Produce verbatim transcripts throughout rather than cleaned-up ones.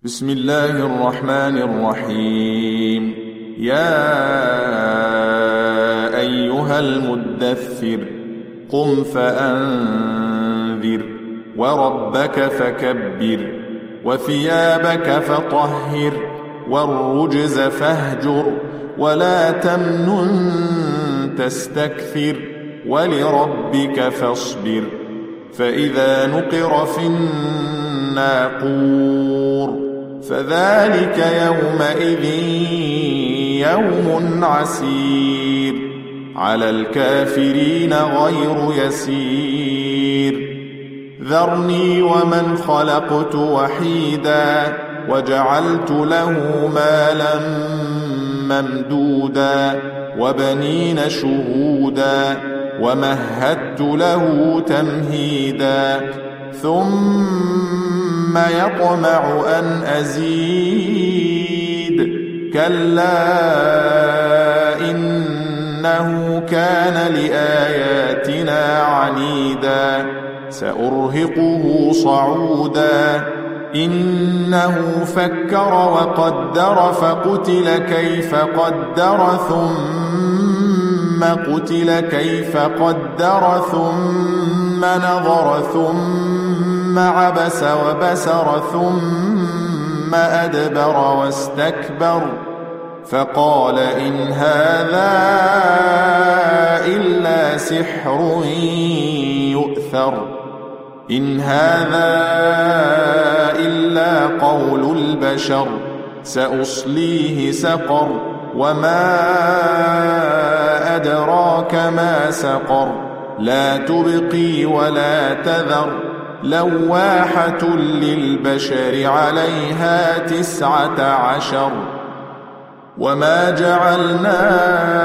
بسم الله الرحمن الرحيم. يا أيها المدثر قم فأنذر وربك فكبر وثيابك فطهر والرجز فاهجر ولا تمنن تستكثر ولربك فاصبر فإذا نقر في الناقور فذلك يومئذ يوم عسير على الكافرين غير يسير. ذرني ومن خلقت وحيدا وجعلت له مالا ممدودا وبنين شهودا ومهدت له تمهيدا ثم يطمع أن أزيد كلا إنه كان لآياتنا عنيدا سأرهقه صعودا إنه فكر وقدر فقتل كيف قدر ثم قتل كيف قدر ثم نظر ثم عبس وبسر ثم أدبر واستكبر فقال إن هذا إلا سحر يؤثر إن هذا إلا قول البشر سأصليه سقر وما أدراك ما سقر لا تبقي ولا تذر لواحة للبشر عليها تسعة عشر. وما جعلنا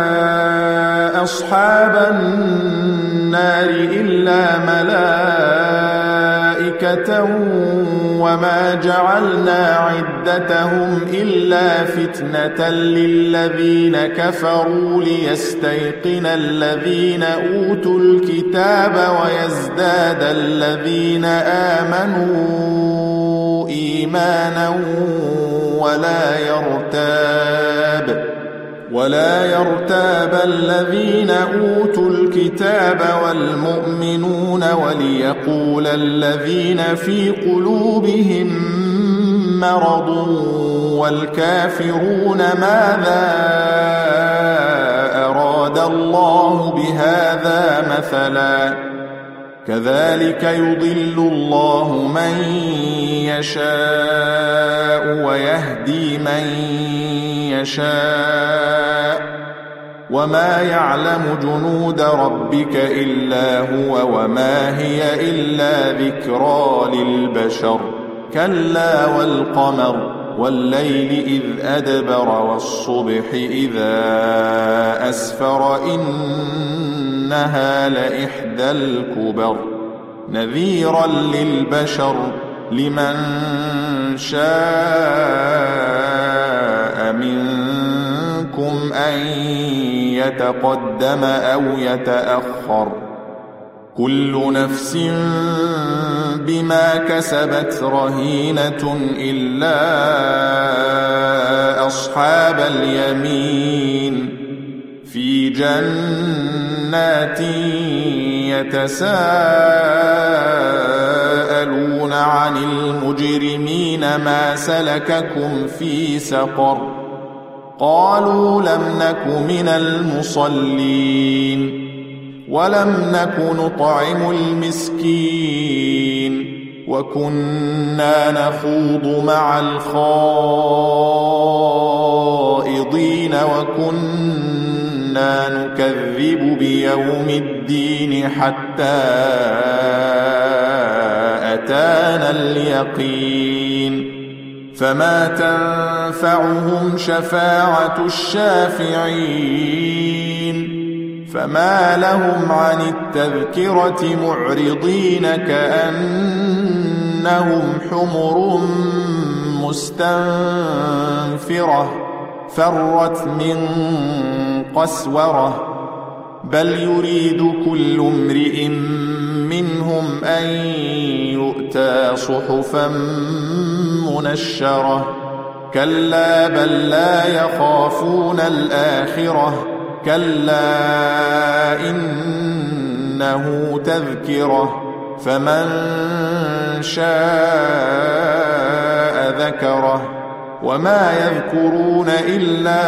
أصحاب النار إلا ملائكة وما جعلنا عدتهم إلا فتنة للذين كفروا ليستيقن الذين أوتوا الكتاب ويزداد الذين آمنوا إيمانا ولا يرتاب ولا يرتاب الذين أوتوا الكتاب والمؤمنون وليقول الذين في قلوبهم مرض والكافرون ماذا أراد الله بهذا مثلا كذلك يضل الله من يشاء ويهدي من يشاء وما يعلم جنود ربك إلا هو وما هي إلا ذكرى للبشر. كلا والقمر والليل إذ أدبر والصبح إذا أسفر إنها لإحدى الكبر نذيرا للبشر لمن شاء منكم أن يتقدم أو يتأخر كل نفس بما كسبت رهينة إلا أصحاب اليمين في جنات يتساءلون عن المجرمين ما سلككم في سقر قالوا لم نك من المصلين ولم نك نطعم المسكين وكنا نخوض مع الخائضين وكنا نكذب بيوم الدين حتى أتانا اليقين فما تنفعهم شفاعة الشافعين فما لهم عن التذكرة معرضين كأنهم حمر مستنفرة فرت من قسورة بل يريد كل امرئ منهم أن يؤتى صحفا منشرة كلا بل لا يخافون الآخرة كلا إنه تذكرة فمن شاء ذكره وما يذكرون إلا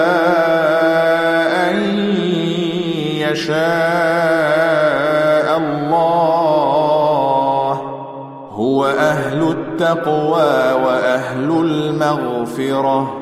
أن يشاء الله هو أهل التقوى وأهل المغفرة